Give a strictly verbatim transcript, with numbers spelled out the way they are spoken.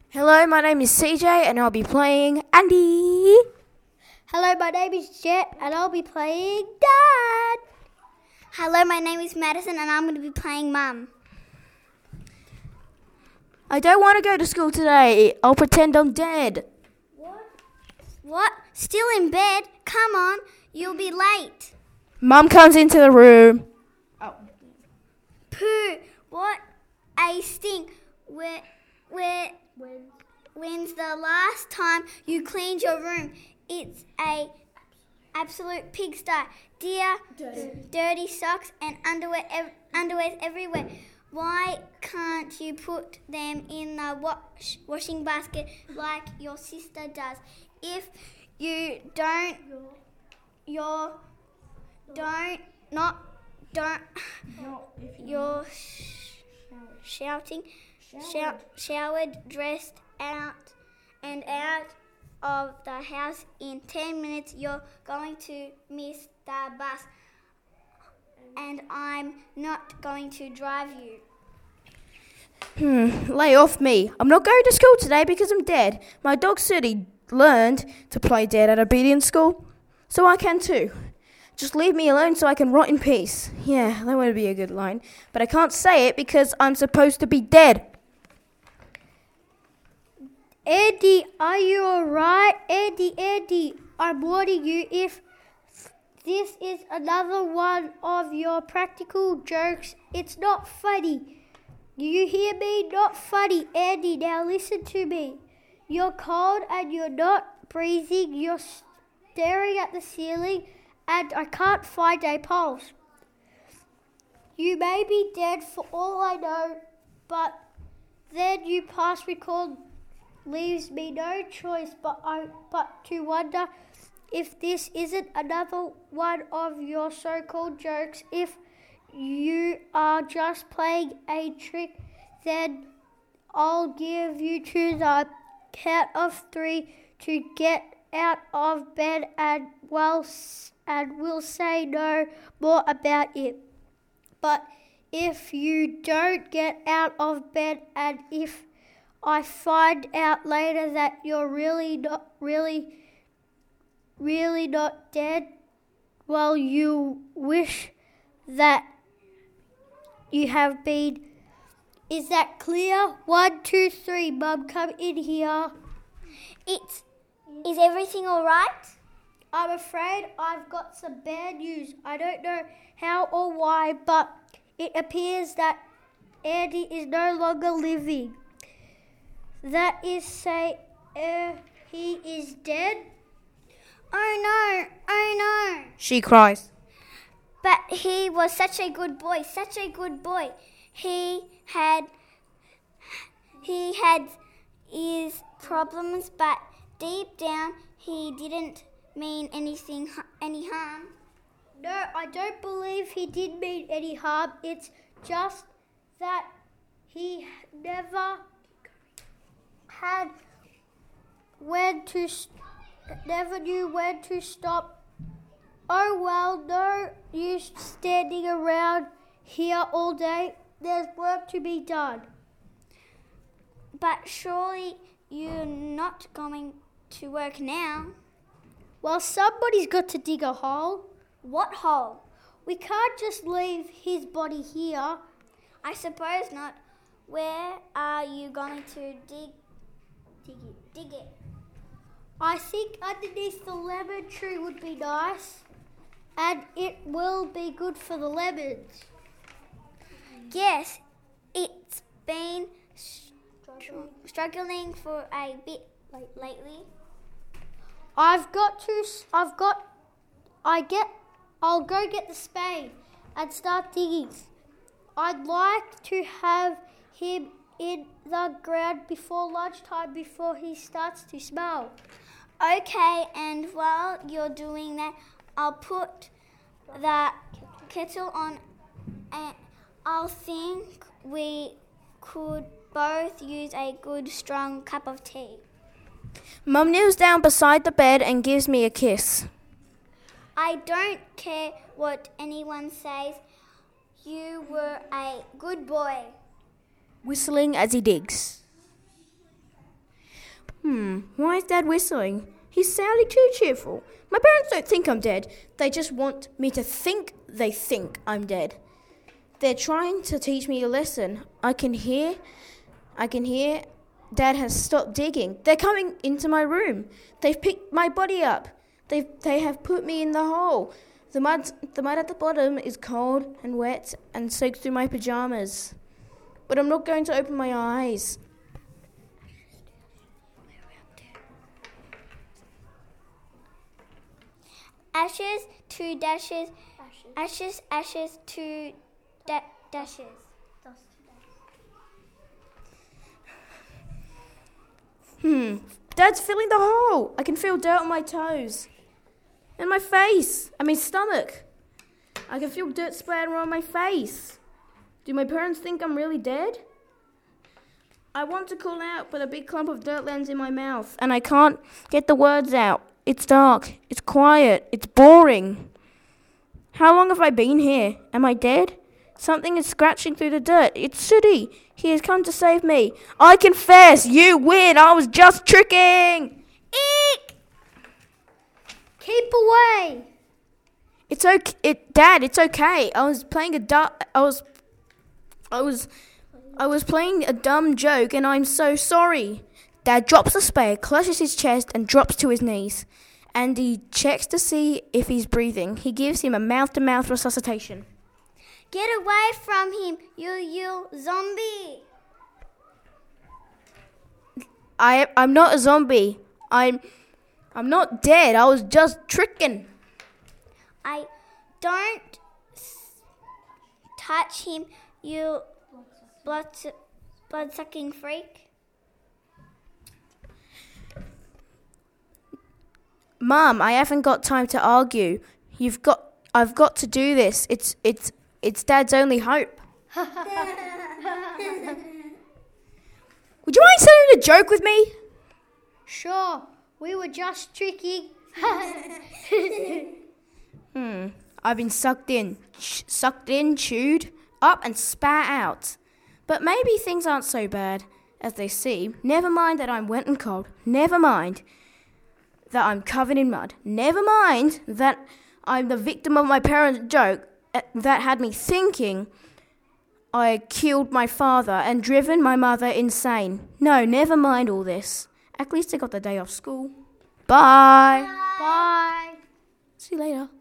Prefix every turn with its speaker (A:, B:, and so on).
A: Hello, my name is C J and I'll be playing Andy.
B: Hello, my name is Jet and I'll be playing Dad.
C: Hello, my name is Madison and I'm going to be playing Mum.
A: I don't want to go to school today. I'll pretend I'm dead.
C: What? What? Still in bed? Come on, you'll be late.
A: Mum comes into the room.
C: Oh. Pooh, what a stink. Where, where,
B: When?
C: when's the last time you cleaned your room? It's a absolute pigsty. Dear,
B: Dirty.
C: dirty socks and underwear, ev- underwears everywhere. Why can't you put them in the wash, washing basket like your sister does? If you don't, you're don't not don't you're sh- shouting, shout, showered, dressed out, and out of the house in ten minutes. You're going to miss the bus, and I'm not going to drive you.
A: Hmm, lay off me. I'm not going to school today because I'm dead. My dog said he learned to play dead at obedience school, so I can too. Just leave me alone so I can rot in peace. Yeah, that would be a good line, but I can't say it because I'm supposed to be dead.
B: Andy, are you alright? Andy, Andy, I'm warning you if this is another one of your practical jokes, it's not funny. Do you hear me? Not funny. Andy, now listen to me. You're cold and you're not breathing. You're staring at the ceiling and I can't find a pulse. You may be dead for all I know, but then you pass record leaves me no choice but I, but to wonder if this isn't another one of your so-called jokes. If you are just playing a trick, then I'll give you to the count of three to get out of bed and well and we'll say no more about it. But if you don't get out of bed and if I find out later that you're really not really really not dead, well, you wish that you have been. Is that clear? One, two, three. Mum, come in here.
C: It's is everything all right?
B: I'm afraid I've got some bad news. I don't know how or why, but it appears that Andy is no longer living. That is say, uh, he is dead.
C: Oh no! Oh no!
A: She cries.
C: But he was such a good boy, such a good boy. He had he had his problems, but deep down he didn't mean anything any harm.
B: No, I don't believe he did mean any harm. It's just that he never had when to never knew when to stop. Oh well, no use standing around here all day. There's work to be done.
C: But surely you're not going to work now.
B: Well, somebody's got to dig a hole.
C: What hole?
B: We can't just leave his body here.
C: I suppose not. Where are you going to dig dig it? Dig it.
B: I think underneath the lemon tree would be nice. And it will be good for the lemons.
C: Yes, it's been str- struggling for a bit lately.
B: I've got to, I've got, I get, I'll go get the spade and start digging. I'd like to have him in the ground before lunchtime before he starts to smell.
C: Okay, and while you're doing that, I'll put the kettle on and I'll think we could both use a good strong cup of tea.
A: Mum kneels down beside the bed and gives me a kiss.
C: I don't care what anyone says. You were a good boy.
A: Whistling as he digs. Hmm, why is Dad whistling? He's sounding too cheerful. My parents don't think I'm dead. They just want me to think they think I'm dead. They're trying to teach me a lesson. I can hear, I can hear Dad has stopped digging. They're coming into my room. They've picked my body up. They they have put me in the hole. The mud, the mud at the bottom is cold and wet and soaks through my pajamas. But I'm not going to open my eyes.
C: Ashes, two dashes. Ashes, ashes, two da- dashes.
A: Hmm. Dad's filling the hole. I can feel dirt on my toes. And my face. And my stomach. I can feel dirt splatter on my face. Do my parents think I'm really dead? I want to call out, but a big clump of dirt lands in my mouth. And I can't get the words out. It's dark. It's quiet. It's boring. How long have I been here? Am I dead? Something is scratching through the dirt. It's Sooty. He has come to save me. I confess, you win. I was just tricking. Eek!
B: Keep away.
A: It's okay, it, Dad. It's okay. I was playing a du- I was, I was, I was playing a dumb joke, and I'm so sorry. Dad drops the spade, clutches his chest, and drops to his knees. Andy checks to see if he's breathing. He gives him a mouth-to-mouth resuscitation.
C: Get away from him, you you zombie!
A: I I'm not a zombie. I'm I'm not dead. I was just tricking.
C: I don't s- touch him, you blood blood sucking freak.
A: Mum, I haven't got time to argue. You've got I've got to do this. It's it's it's Dad's only hope. Would you mind saying a joke with me?
B: Sure, we were just tricking.
A: Hmm. I've been sucked in, ch- sucked in, chewed up, and spat out. But maybe things aren't so bad as they seem. Never mind that I'm wet and cold. Never mind that I'm covered in mud. Never mind that I'm the victim of my parents' joke uh, that had me thinking I killed my father and driven my mother insane. No, never mind all this. At least I got the day off school. Bye.
B: Bye.
A: See you later.